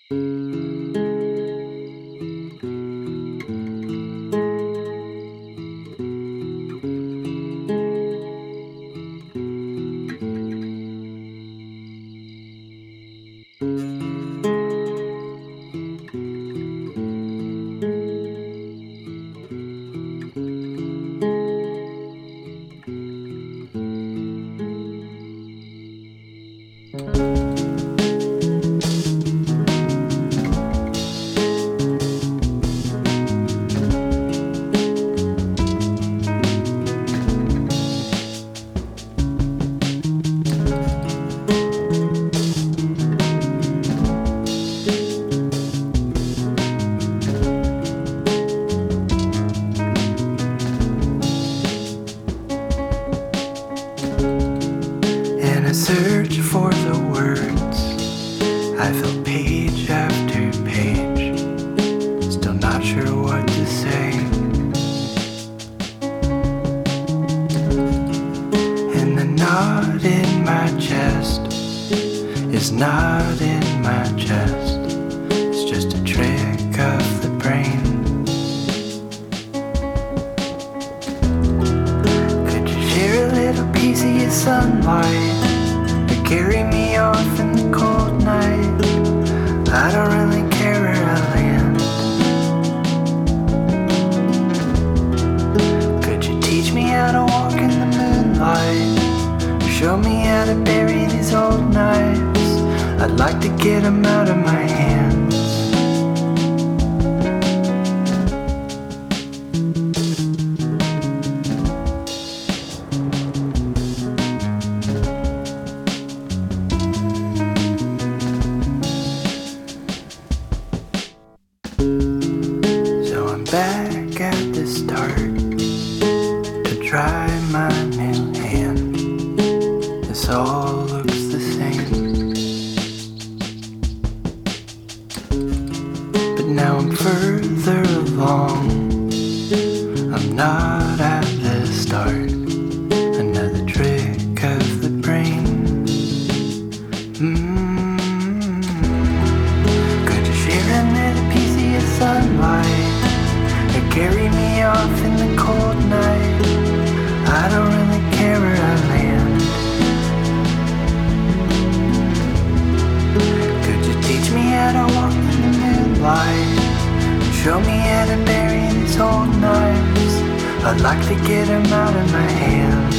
In a search for the words, I fill page after page, still not sure what to say. And the knot in my chest is not in my chest, it's just a trick of the brain. Could you share a little piece of your sunlight? Carry me off in the cold night. I don't really care where I land. Could you teach me how to walk in the moonlight? Or show me how to bury these old knives? I'd like to get them out of my hands. Back at the start to try my new hand. This all looks the same, but now I'm further along. I'm not at the start. Another trick of the brain. Could you share another piece of your sunlight? Carry me off in the cold night. I don't really care where I land. Could you teach me how to walk in the moonlight? Show me how to bury these old knives. I'd like to get them out of my hands.